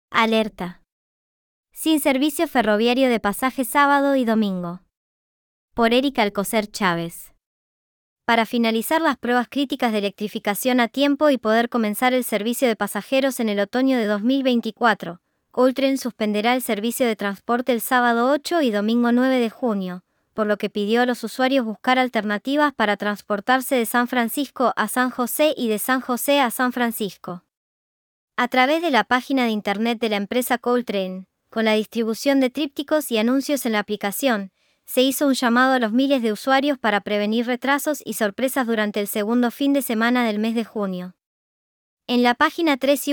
Alerta. Sin servicio ferroviario de pasaje sábado y domingo. Por Erika Alcocer Chávez. Para finalizar las pruebas críticas de electrificación a tiempo y poder comenzar el servicio de pasajeros en el otoño de 2024, Coltrane suspenderá el servicio de transporte el sábado 8 y domingo 9 de junio, por lo que pidió a los usuarios buscar alternativas para transportarse de San Francisco a San José y de San José a San Francisco. A través de la página de internet de la empresa Coltrane, con la distribución de trípticos y anuncios en la aplicación, se hizo un llamado a los miles de usuarios para prevenir retrasos y sorpresas durante el segundo fin de semana del mes de junio. En la página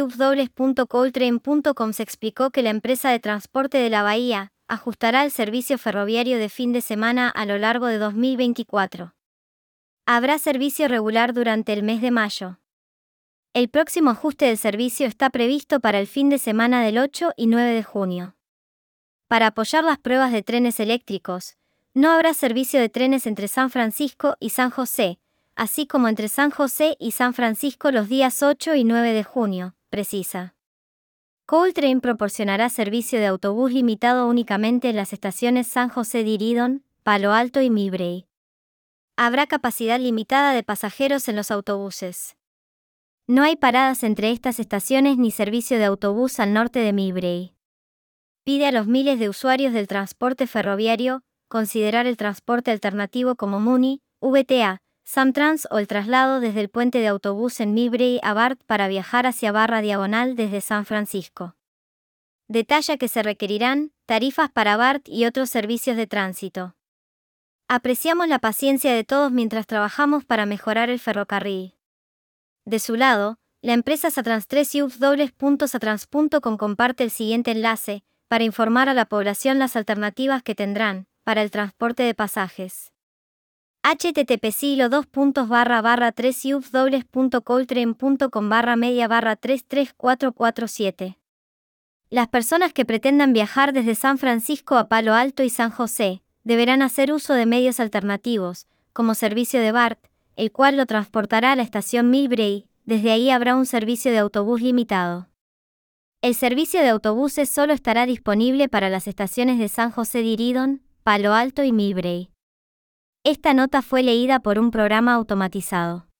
www.coltrane.com se explicó que la empresa de transporte de la Bahía ajustará el servicio ferroviario de fin de semana a lo largo de 2024. Habrá servicio regular durante el mes de mayo. El próximo ajuste del servicio está previsto para el fin de semana del 8 y 9 de junio. Para apoyar las pruebas de trenes eléctricos, no habrá servicio de trenes entre San Francisco y San José, así como entre San José y San Francisco los días 8 y 9 de junio, precisa. Coltrane proporcionará servicio de autobús limitado únicamente en las estaciones San José de Iridon, Palo Alto y Millbrae. Habrá capacidad limitada de pasajeros en los autobuses. No hay paradas entre estas estaciones ni servicio de autobús al norte de Millbrae. Pide a los miles de usuarios del transporte ferroviario considerar el transporte alternativo como Muni, VTA, Samtrans o el traslado desde el puente de autobús en Millbrae a BART para viajar hacia Barra Diagonal desde San Francisco. Detalla que se requerirán tarifas para BART y otros servicios de tránsito. Apreciamos la paciencia de todos mientras trabajamos para mejorar el ferrocarril. De su lado, la empresa Satrans 3 www.satrans.com comparte el siguiente enlace, para informar a la población las alternativas que tendrán para el transporte de pasajes. http://3 www.coltrane.com/media/33447. Las personas que pretendan viajar desde San Francisco a Palo Alto y San José, deberán hacer uso de medios alternativos, como servicio de BART, el cual lo transportará a la estación Millbrae, desde ahí habrá un servicio de autobús limitado. El servicio de autobuses solo estará disponible para las estaciones de San José de Iridon, Palo Alto y Millbrae. Esta nota fue leída por un programa automatizado.